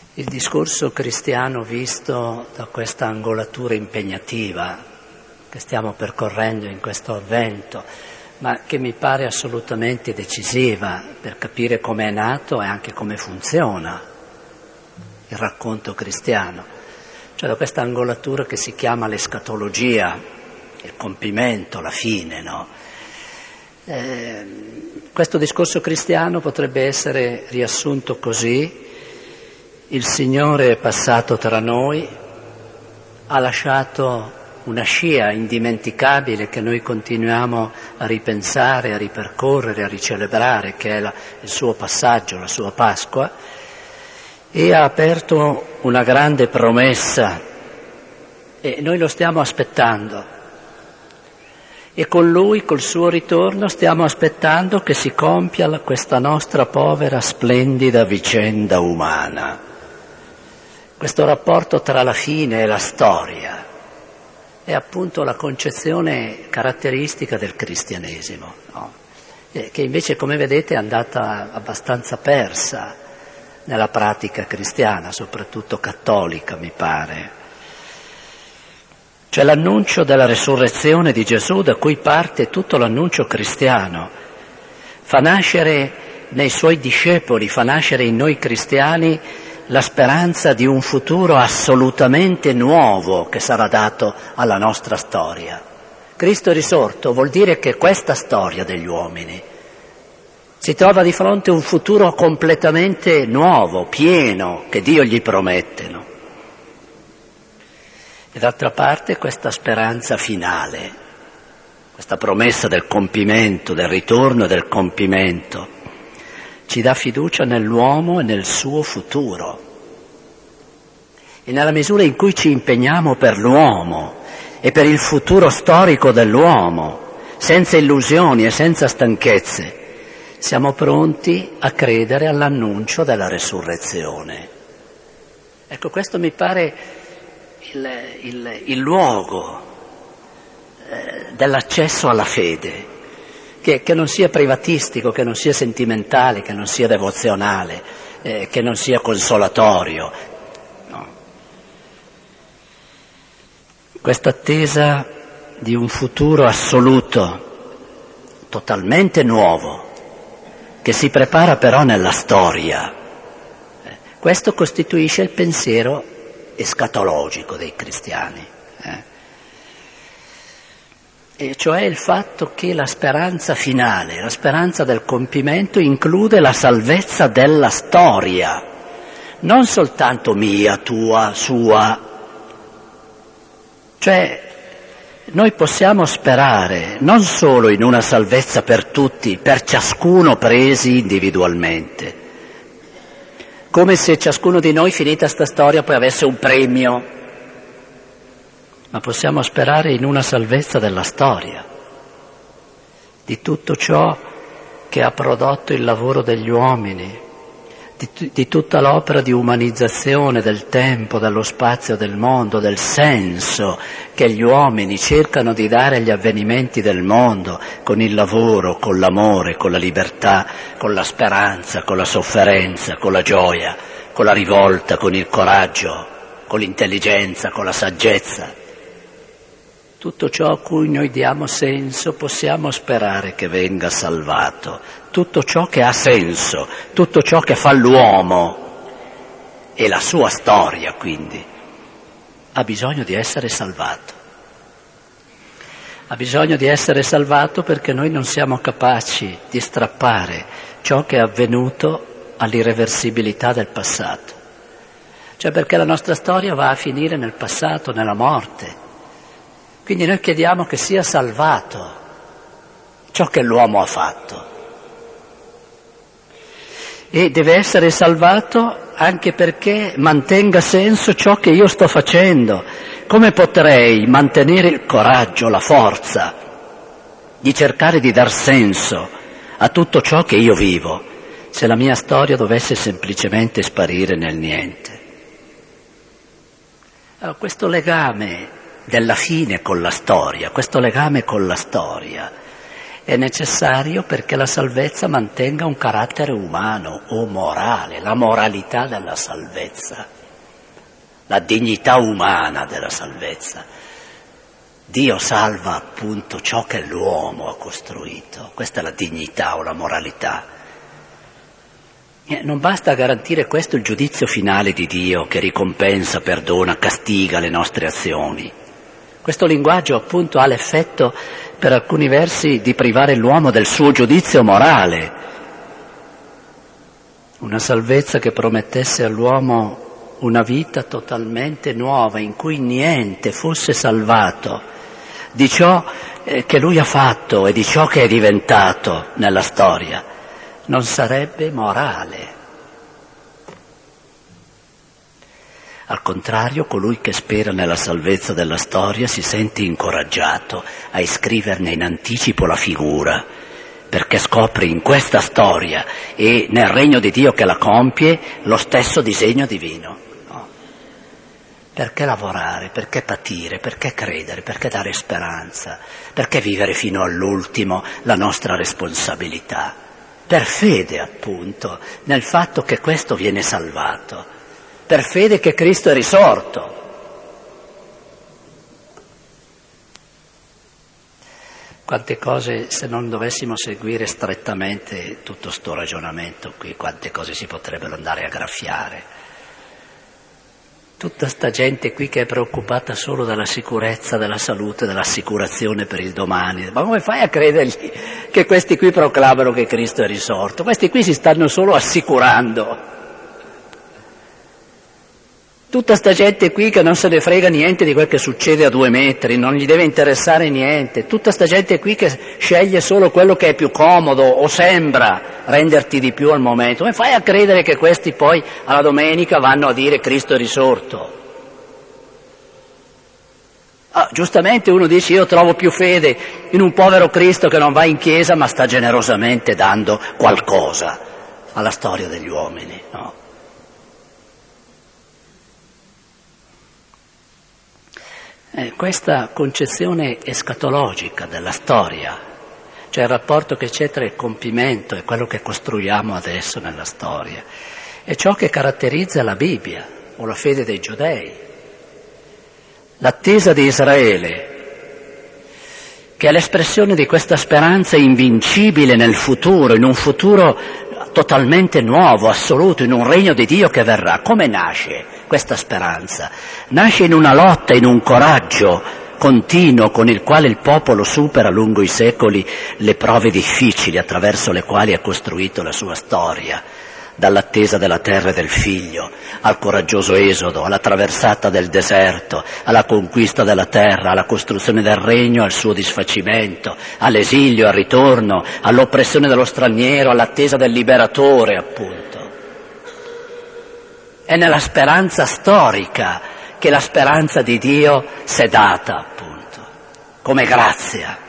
Il discorso cristiano visto da questa angolatura impegnativa che stiamo percorrendo in questo avvento, ma che mi pare assolutamente decisiva per capire come è nato e anche come funziona il racconto cristiano, cioè da questa angolatura che si chiama l'escatologia, il compimento, la fine, no? Questo discorso cristiano potrebbe essere riassunto così: il Signore è passato tra noi, ha lasciato una scia indimenticabile che noi continuiamo a ripensare, a ripercorrere, a ricelebrare, che è il suo passaggio, la sua Pasqua, e ha aperto una grande promessa e noi lo stiamo aspettando. E con Lui, col suo ritorno, stiamo aspettando che si compia questa nostra povera, splendida vicenda umana. Questo rapporto tra la fine e la storia è appunto la concezione caratteristica del cristianesimo, no? Che invece, come vedete, è andata abbastanza persa nella pratica cristiana, soprattutto cattolica, mi pare. Cioè l'annuncio della resurrezione di Gesù, da cui parte tutto l'annuncio cristiano, fa nascere nei suoi discepoli, fa nascere in noi cristiani la speranza di un futuro assolutamente nuovo che sarà dato alla nostra storia. Cristo risorto vuol dire che questa storia degli uomini si trova di fronte a un futuro completamente nuovo, pieno, che Dio gli promette, no? E d'altra parte questa speranza finale, questa promessa del compimento, del ritorno e del compimento, ci dà fiducia nell'uomo e nel suo futuro. E nella misura in cui ci impegniamo per l'uomo e per il futuro storico dell'uomo, senza illusioni e senza stanchezze, siamo pronti a credere all'annuncio della resurrezione. Ecco, questo mi pare il luogo dell'accesso alla fede, che non sia privatistico, che non sia sentimentale, che non sia devozionale, che non sia consolatorio. No. Questa attesa di un futuro assoluto, totalmente nuovo, che si prepara però nella storia, questo costituisce il pensiero escatologico dei cristiani. E cioè il fatto che la speranza finale, la speranza del compimento include la salvezza della storia, non soltanto mia, tua, sua. Cioè noi possiamo sperare non solo in una salvezza per tutti, per ciascuno presi individualmente, come se ciascuno di noi, finita sta storia, poi avesse un premio, ma possiamo sperare in una salvezza della storia, di tutto ciò che ha prodotto il lavoro degli uomini, di tutta l'opera di umanizzazione del tempo, dello spazio, del mondo, del senso che gli uomini cercano di dare agli avvenimenti del mondo, con il lavoro, con l'amore, con la libertà, con la speranza, con la sofferenza, con la gioia, con la rivolta, con il coraggio, con l'intelligenza, con la saggezza. Tutto ciò a cui noi diamo senso possiamo sperare che venga salvato. Tutto ciò che ha senso, tutto ciò che fa l'uomo e la sua storia, quindi, ha bisogno di essere salvato. Ha bisogno di essere salvato perché noi non siamo capaci di strappare ciò che è avvenuto all'irreversibilità del passato. Cioè perché la nostra storia va a finire nel passato, nella morte. Quindi noi chiediamo che sia salvato ciò che l'uomo ha fatto. E deve essere salvato anche perché mantenga senso ciò che io sto facendo. Come potrei mantenere il coraggio, la forza di cercare di dar senso a tutto ciò che io vivo, se la mia storia dovesse semplicemente sparire nel niente? Allora, questo legame della fine con la storia, questo legame con la storia è necessario perché la salvezza mantenga un carattere umano o morale, la moralità della salvezza, la dignità umana della salvezza. Dio salva appunto ciò che l'uomo ha costruito, questa è la dignità o la moralità. Non basta garantire questo il giudizio finale di Dio che ricompensa, perdona, castiga le nostre azioni. Questo linguaggio appunto ha l'effetto per alcuni versi di privare l'uomo del suo giudizio morale. Una salvezza che promettesse all'uomo una vita totalmente nuova in cui niente fosse salvato di ciò che lui ha fatto e di ciò che è diventato nella storia. Non sarebbe morale. Al contrario, colui che spera nella salvezza della storia si sente incoraggiato a iscriverne in anticipo la figura, perché scopre in questa storia e nel regno di Dio che la compie lo stesso disegno divino. No? Perché lavorare? Perché patire? Perché credere? Perché dare speranza? Perché vivere fino all'ultimo la nostra responsabilità? Per fede, appunto, nel fatto che questo viene salvato, per fede che Cristo è risorto. Quante cose, se non dovessimo seguire strettamente tutto sto ragionamento qui, quante cose si potrebbero andare a graffiare. Tutta sta gente qui che è preoccupata solo della sicurezza, della salute, dell'assicurazione per il domani. Ma come fai a credergli che questi qui proclamano che Cristo è risorto? Questi qui si stanno solo assicurando. Tutta sta gente qui che non se ne frega niente di quel che succede a 2 metri, non gli deve interessare niente. Tutta sta gente qui che sceglie solo quello che è più comodo o sembra renderti di più al momento. Come fai a credere che questi poi alla domenica vanno a dire Cristo è risorto? Giustamente uno dice io trovo più fede in un povero Cristo che non va in chiesa ma sta generosamente dando qualcosa alla storia degli uomini, no? Questa concezione escatologica della storia, cioè il rapporto che c'è tra il compimento e quello che costruiamo adesso nella storia, è ciò che caratterizza la Bibbia o la fede dei giudei. L'attesa di Israele, che è l'espressione di questa speranza invincibile nel futuro, in un futuro totalmente nuovo, assoluto, in un regno di Dio che verrà. Come nasce questa speranza? Nasce in una lotta, in un coraggio continuo con il quale il popolo supera lungo i secoli le prove difficili attraverso le quali ha costruito la sua storia, dall'attesa della terra e del figlio, al coraggioso esodo, alla traversata del deserto, alla conquista della terra, alla costruzione del regno, al suo disfacimento, all'esilio, al ritorno, all'oppressione dello straniero, all'attesa del liberatore, appunto. È nella speranza storica che la speranza di Dio s'è data, appunto, come grazia.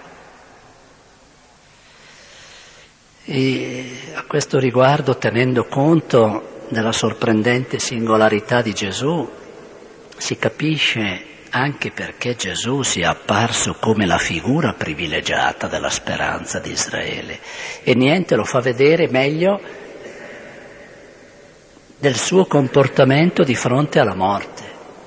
E a questo riguardo, tenendo conto della sorprendente singolarità di Gesù, si capisce anche perché Gesù sia apparso come la figura privilegiata della speranza di Israele. E niente lo fa vedere meglio del suo comportamento di fronte alla morte.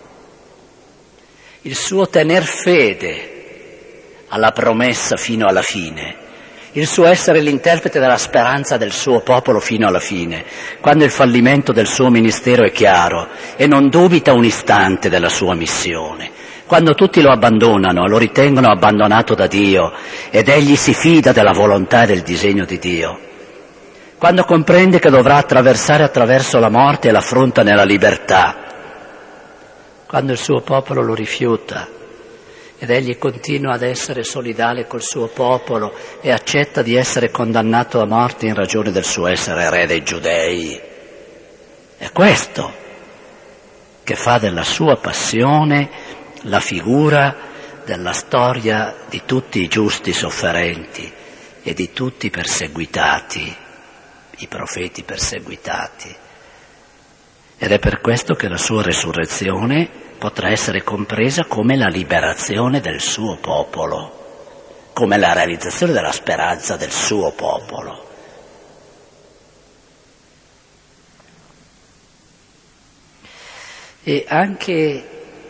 Il suo tener fede alla promessa fino alla fine, il suo essere l'interprete della speranza del suo popolo fino alla fine, quando il fallimento del suo ministero è chiaro e non dubita un istante della sua missione, quando tutti lo abbandonano, lo ritengono abbandonato da Dio ed egli si fida della volontà e del disegno di Dio, quando comprende che dovrà attraversare attraverso la morte e l'affronta nella libertà, quando il suo popolo lo rifiuta ed egli continua ad essere solidale col suo popolo e accetta di essere condannato a morte in ragione del suo essere re dei giudei. È questo che fa della sua passione la figura della storia di tutti i giusti sofferenti e di tutti i perseguitati, i profeti perseguitati. Ed è per questo che la sua resurrezione potrà essere compresa come la liberazione del suo popolo come la realizzazione della speranza del suo popolo. E anche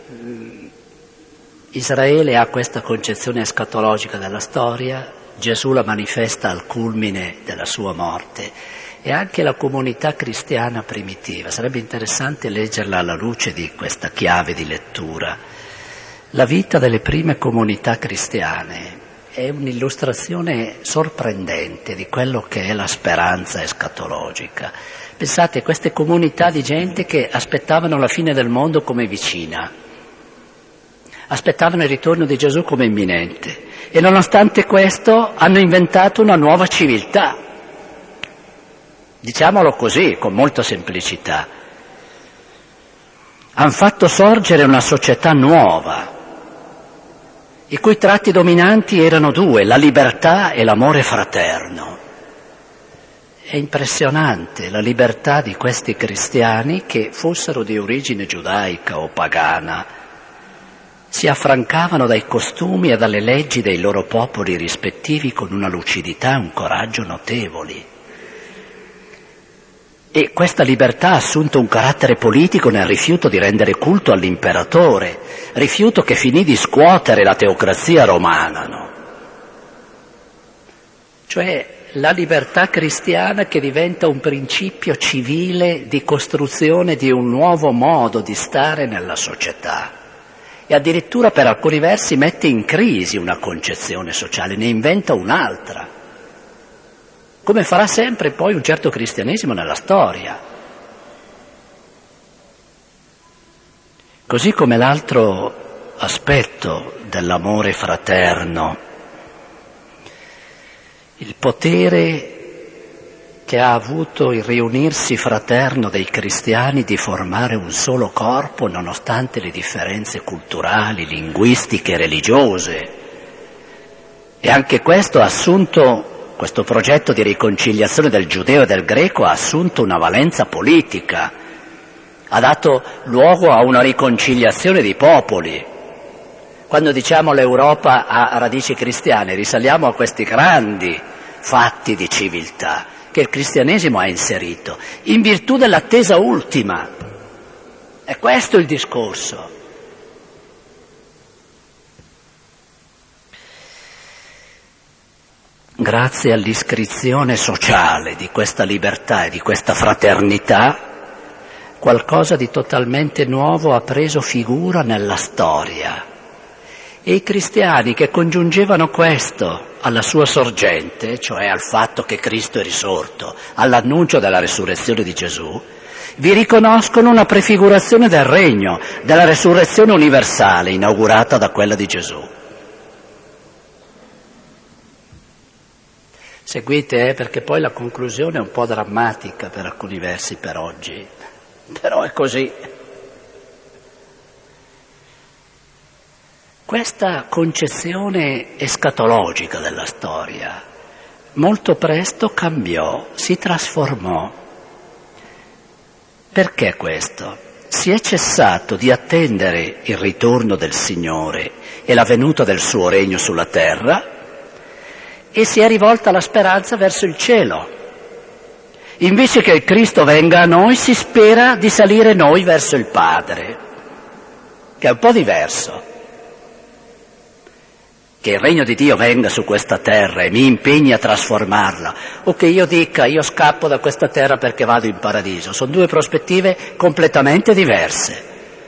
Israele ha questa concezione escatologica della storia, Gesù la manifesta al culmine della sua morte, e anche la comunità cristiana primitiva. Sarebbe interessante leggerla alla luce di questa chiave di lettura. La vita delle prime comunità cristiane è un'illustrazione sorprendente di quello che è la speranza escatologica. Pensate, queste comunità di gente che aspettavano la fine del mondo come vicina, aspettavano il ritorno di Gesù come imminente, e nonostante questo hanno inventato una nuova civiltà. Diciamolo così, con molta semplicità. Hanno fatto sorgere una società nuova, i cui tratti dominanti erano due, la libertà e l'amore fraterno. È impressionante la libertà di questi cristiani, che fossero di origine giudaica o pagana, si affrancavano dai costumi e dalle leggi dei loro popoli rispettivi con una lucidità e un coraggio notevoli. E questa libertà ha assunto un carattere politico nel rifiuto di rendere culto all'imperatore, rifiuto che finì di scuotere la teocrazia romana, no? Cioè la libertà cristiana che diventa un principio civile di costruzione di un nuovo modo di stare nella società, e addirittura per alcuni versi mette in crisi una concezione sociale, ne inventa un'altra, come farà sempre poi un certo cristianesimo nella storia. Così come l'altro aspetto dell'amore fraterno, il potere che ha avuto il riunirsi fraterno dei cristiani di formare un solo corpo nonostante le differenze culturali, linguistiche e religiose. E anche questo progetto di riconciliazione del giudeo e del greco ha assunto una valenza politica, ha dato luogo a una riconciliazione di popoli. Quando diciamo l'Europa ha radici cristiane, risaliamo a questi grandi fatti di civiltà che il cristianesimo ha inserito, in virtù dell'attesa ultima. È questo il discorso. Grazie all'iscrizione sociale di questa libertà e di questa fraternità, qualcosa di totalmente nuovo ha preso figura nella storia. E i cristiani che congiungevano questo alla sua sorgente, cioè al fatto che Cristo è risorto, all'annuncio della resurrezione di Gesù, vi riconoscono una prefigurazione del regno, della resurrezione universale inaugurata da quella di Gesù. Seguite, perché poi la conclusione è un po' drammatica per alcuni versi per oggi, però è così. Questa concezione escatologica della storia molto presto cambiò, si trasformò. Perché questo? Si è cessato di attendere il ritorno del Signore e la venuta del suo regno sulla terra e si è rivolta la speranza verso il cielo. Invece che il Cristo venga a noi, si spera di salire noi verso il Padre, che è un po' diverso. Che il regno di Dio venga su questa terra e mi impegni a trasformarla, o che io dica io scappo da questa terra perché vado in paradiso. Sono due prospettive completamente diverse.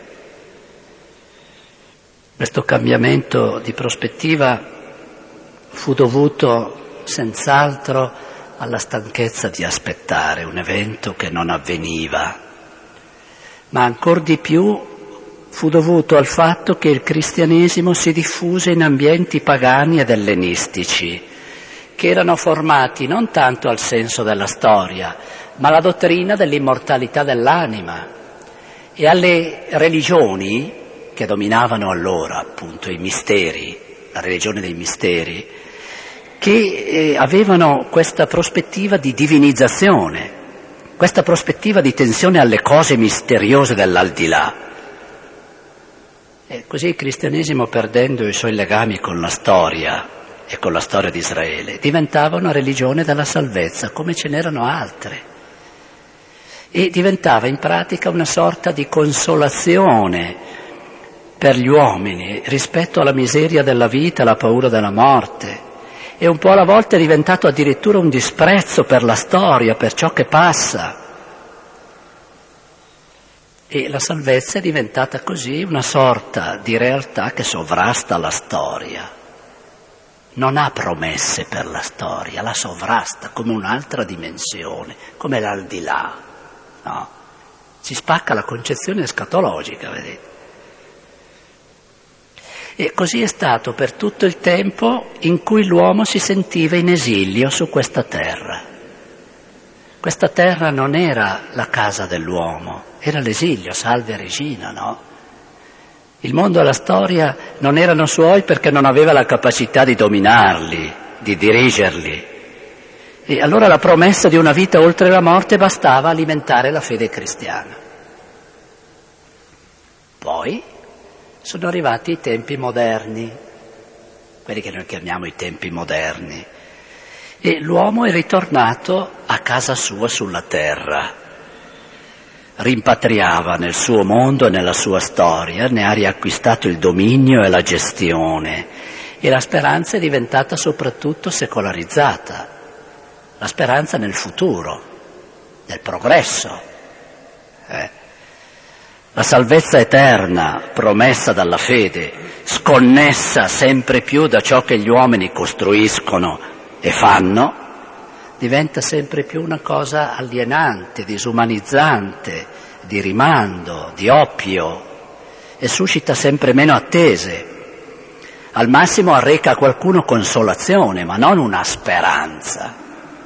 Questo cambiamento di prospettiva fu dovuto senz'altro alla stanchezza di aspettare un evento che non avveniva, ma ancor di più fu dovuto al fatto che il cristianesimo si diffuse in ambienti pagani ed ellenistici, che erano formati non tanto al senso della storia, ma alla dottrina dell'immortalità dell'anima, e alle religioni che dominavano allora, appunto, i misteri, la religione dei misteri, che avevano questa prospettiva di divinizzazione, questa prospettiva di tensione alle cose misteriose dell'aldilà. E così il cristianesimo, perdendo i suoi legami con la storia e con la storia di Israele, diventava una religione della salvezza, come ce n'erano altre. E diventava in pratica una sorta di consolazione per gli uomini rispetto alla miseria della vita, alla paura della morte. E un po' alla volta è diventato addirittura un disprezzo per la storia, per ciò che passa. E la salvezza è diventata così una sorta di realtà che sovrasta la storia. Non ha promesse per la storia, la sovrasta come un'altra dimensione, come l'aldilà. No? Si spacca la concezione escatologica, vedete? E così è stato per tutto il tempo in cui l'uomo si sentiva in esilio su questa terra. Questa terra non era la casa dell'uomo, era l'esilio, salve regina, no? Il mondo e la storia non erano suoi perché non aveva la capacità di dominarli, di dirigerli. E allora la promessa di una vita oltre la morte bastava alimentare la fede cristiana. Poi sono arrivati i tempi moderni, quelli che noi chiamiamo i tempi moderni, e l'uomo è ritornato a casa sua sulla terra. Rimpatriava nel suo mondo e nella sua storia, ne ha riacquistato il dominio e la gestione, e la speranza è diventata soprattutto secolarizzata, la speranza nel futuro, nel progresso. La salvezza eterna promessa dalla fede, sconnessa sempre più da ciò che gli uomini costruiscono e fanno, diventa sempre più una cosa alienante, disumanizzante, di rimando, di oppio, e suscita sempre meno attese. Al massimo arreca a qualcuno consolazione, ma non una speranza.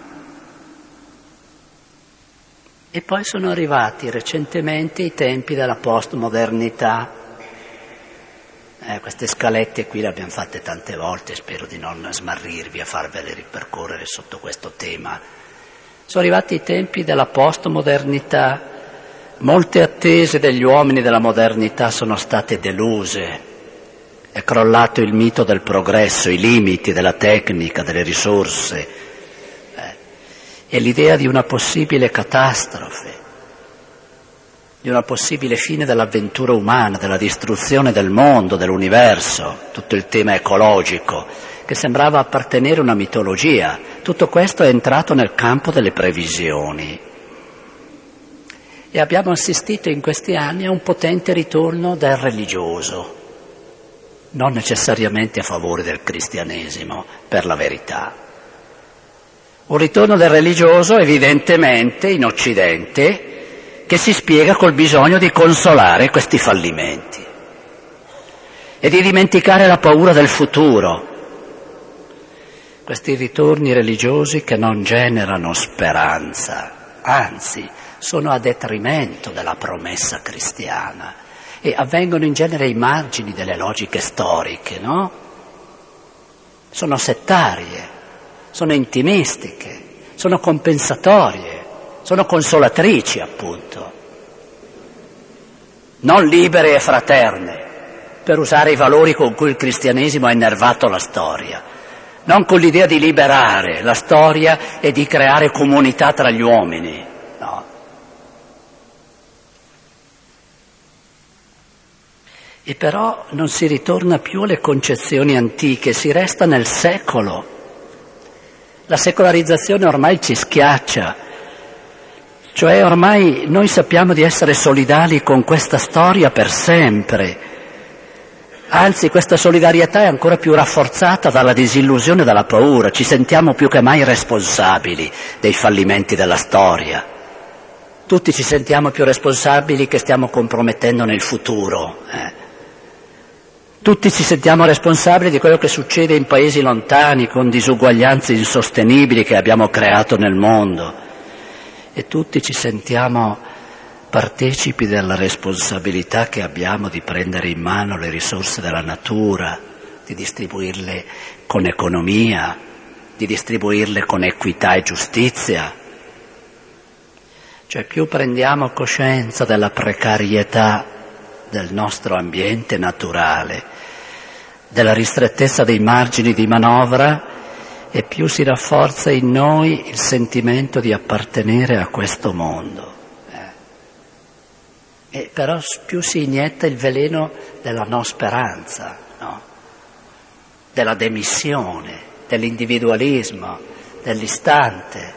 E poi sono arrivati recentemente i tempi della postmodernità. Queste scalette qui le abbiamo fatte tante volte, spero di non smarrirvi a farvele ripercorrere sotto questo tema. Sono arrivati i tempi della postmodernità, molte attese degli uomini della modernità sono state deluse, è crollato il mito del progresso, i limiti della tecnica, delle risorse, e l'idea di una possibile catastrofe, di una possibile fine dell'avventura umana, della distruzione del mondo, dell'universo, tutto il tema ecologico, che sembrava appartenere a una mitologia. Tutto questo è entrato nel campo delle previsioni. E abbiamo assistito in questi anni a un potente ritorno del religioso, non necessariamente a favore del cristianesimo, per la verità. Un ritorno del religioso evidentemente in Occidente, che si spiega col bisogno di consolare questi fallimenti e di dimenticare la paura del futuro. Questi ritorni religiosi che non generano speranza, anzi sono a detrimento della promessa cristiana e avvengono in genere ai margini delle logiche storiche, no? Sono settarie, sono intimistiche, sono compensatorie, sono consolatrici, appunto, non libere e fraterne, per usare i valori con cui il cristianesimo ha innervato la storia, non con l'idea di liberare la storia e di creare comunità tra gli uomini, no. E però non si ritorna più alle concezioni antiche, si resta nel secolo. La secolarizzazione ormai ci schiaccia. Cioè ormai noi sappiamo di essere solidali con questa storia per sempre. Anzi, questa solidarietà è ancora più rafforzata dalla disillusione e dalla paura. Ci sentiamo più che mai responsabili dei fallimenti della storia. Tutti ci sentiamo più responsabili che stiamo compromettendo nel futuro. Tutti ci sentiamo responsabili di quello che succede in paesi lontani, con disuguaglianze insostenibili che abbiamo creato nel mondo. E tutti ci sentiamo partecipi della responsabilità che abbiamo di prendere in mano le risorse della natura, di distribuirle con economia, di distribuirle con equità e giustizia. Cioè più prendiamo coscienza della precarietà del nostro ambiente naturale, della ristrettezza dei margini di manovra e più si rafforza in noi il sentimento di appartenere a questo mondo. E però più si inietta il veleno della non speranza, no? Della demissione, dell'individualismo, dell'istante,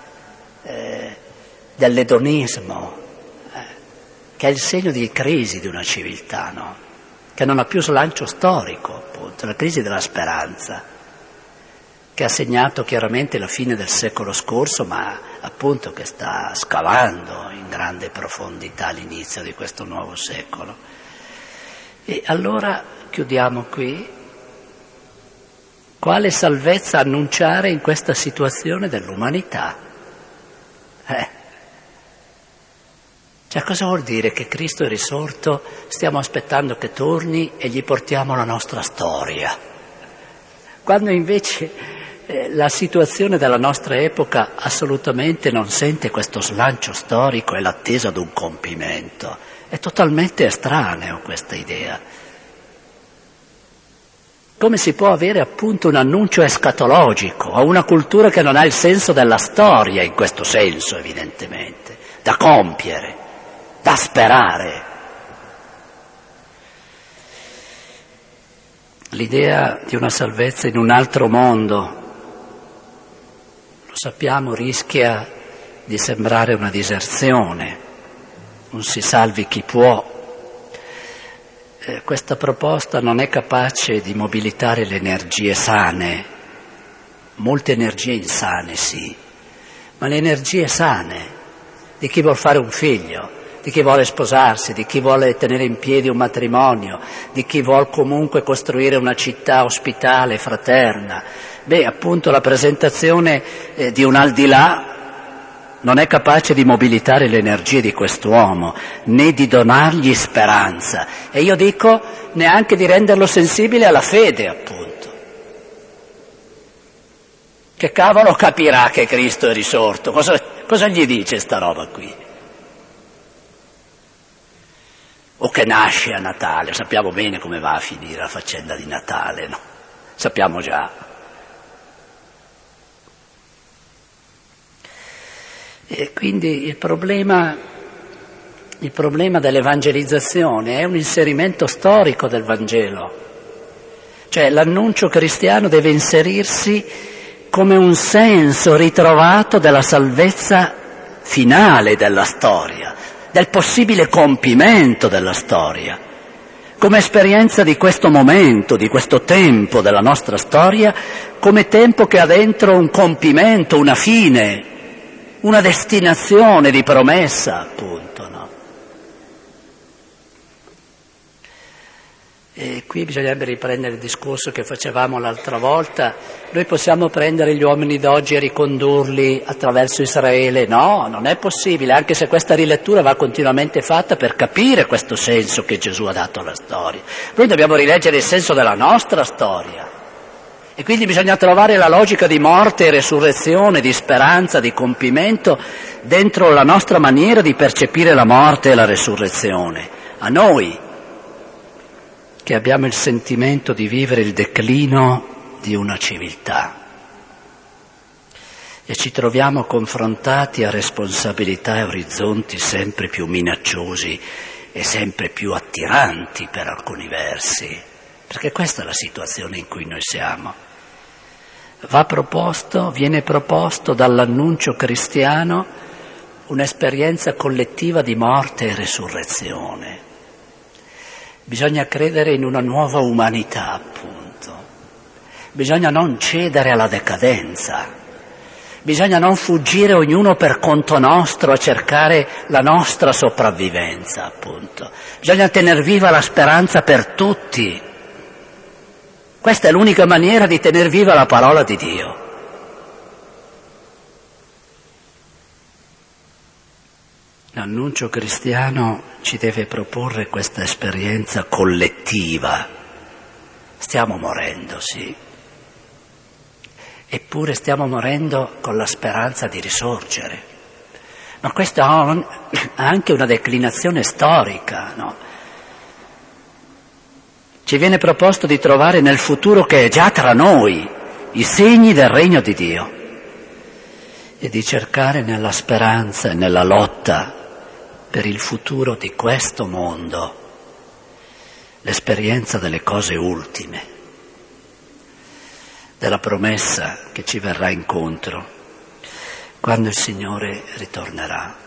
dell'edonismo, che è il segno di crisi di una civiltà, no? Che non ha più slancio storico, appunto, la crisi della speranza, che ha segnato chiaramente la fine del secolo scorso, ma appunto che sta scavando in grande profondità l'inizio di questo nuovo secolo. E allora chiudiamo qui. Quale salvezza annunciare in questa situazione dell'umanità? Cioè, cosa vuol dire che Cristo è risorto, stiamo aspettando che torni e gli portiamo la nostra storia? Quando invece la situazione della nostra epoca assolutamente non sente questo slancio storico e l'attesa ad un compimento. È totalmente estraneo questa idea. Come si può avere appunto un annuncio escatologico a una cultura che non ha il senso della storia in questo senso, evidentemente, da compiere, da sperare? L'idea di una salvezza in un altro mondo, lo sappiamo, rischia di sembrare una diserzione, un si salvi chi può. Questa proposta non è capace di mobilitare le energie sane, molte energie insane sì, ma le energie sane di chi vuol fare un figlio, di chi vuole sposarsi, di chi vuole tenere in piedi un matrimonio, di chi vuole comunque costruire una città ospitale, fraterna. Appunto la presentazione di un al di là non è capace di mobilitare le energie di quest'uomo, né di donargli speranza. E io dico neanche di renderlo sensibile alla fede, appunto. Che cavolo capirà che Cristo è risorto? Cosa gli dice sta roba qui? O che nasce a Natale? Sappiamo bene come va a finire la faccenda di Natale, no? Sappiamo già. E quindi il problema dell'evangelizzazione è un inserimento storico del Vangelo. Cioè l'annuncio cristiano deve inserirsi come un senso ritrovato della salvezza finale della storia, del possibile compimento della storia, come esperienza di questo momento, di questo tempo della nostra storia, come tempo che ha dentro un compimento, una fine, una destinazione di promessa, appunto, no? E qui bisognerebbe riprendere il discorso che facevamo l'altra volta. Noi possiamo prendere gli uomini d'oggi e ricondurli attraverso Israele? No, non è possibile, anche se questa rilettura va continuamente fatta per capire questo senso che Gesù ha dato alla storia. Noi dobbiamo rileggere il senso della nostra storia. E quindi bisogna trovare la logica di morte e resurrezione, di speranza, di compimento dentro la nostra maniera di percepire la morte e la resurrezione. A noi, che abbiamo il sentimento di vivere il declino di una civiltà e ci troviamo confrontati a responsabilità e orizzonti sempre più minacciosi e sempre più attiranti per alcuni versi, perché questa è la situazione in cui noi siamo. Viene proposto dall'annuncio cristiano un'esperienza collettiva di morte e resurrezione. Bisogna credere in una nuova umanità, appunto. Bisogna non cedere alla decadenza. Bisogna non fuggire ognuno per conto nostro a cercare la nostra sopravvivenza, appunto. Bisogna tener viva la speranza per tutti. Questa è l'unica maniera di tener viva la parola di Dio. L'annuncio cristiano ci deve proporre questa esperienza collettiva. Stiamo morendo, sì. Eppure stiamo morendo con la speranza di risorgere. Ma questo ha anche una declinazione storica, no? Ci viene proposto di trovare nel futuro che è già tra noi i segni del regno di Dio e di cercare nella speranza e nella lotta per il futuro di questo mondo l'esperienza delle cose ultime, della promessa che ci verrà incontro quando il Signore ritornerà.